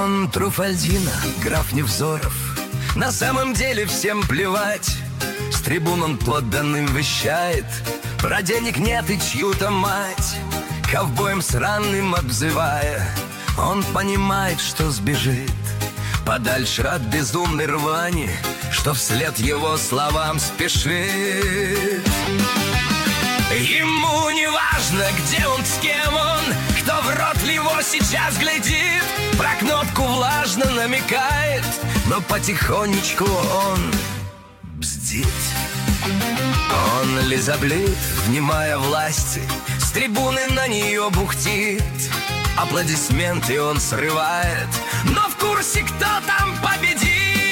Он Труфальдино, граф Невзоров. На самом деле всем плевать. С трибун он подданным вещает. Про денег нет и чью-то мать ковбоем сраным обзывая. Он понимает, что сбежит подальше от безумной рвани, что вслед его словам спешит. Ему не важно, где он, с кем он, кто в рот ли его сейчас глядит. Про кнопку влажно намекает, но потихонечку он бздит. Он лизоблит, внимая власти, с трибуны на нее бухтит. Аплодисменты он срывает, но в курсе, кто там победит.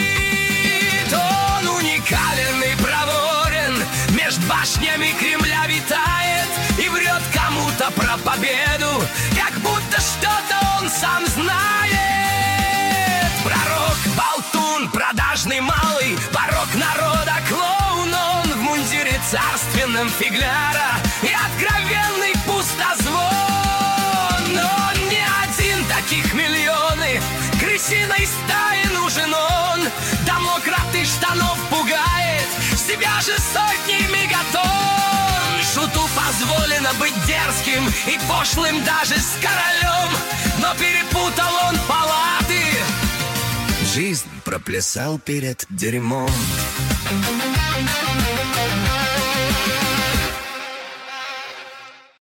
Он уникален и проворен, меж башнями Кремля витает и врет кому-то про победу, как будто что-то он сам знает. Пророк, болтун, продажный малый, порок народа, клоун. Он в мундире царственном фигляра и откровенный пустозвон. Он не один, таких миллионы, крысиной стаи нужен он. Дамократ из штанов пугает, себя же сотнями готов. Шуту позволено быть дерзким и пошлым даже с королем, но перепутал он палаты, жизнь проплясал перед дерьмом.